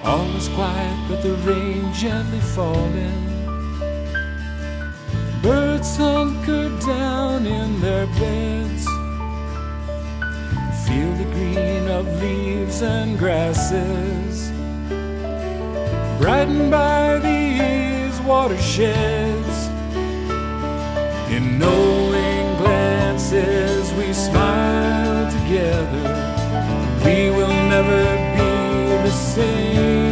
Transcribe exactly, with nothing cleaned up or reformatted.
All is quiet but the rain gently falling. Birds hunker down in their beds. Feel the green of leaves and grasses, brightened by these watersheds. In knowing glances we smile together. We will never be the same.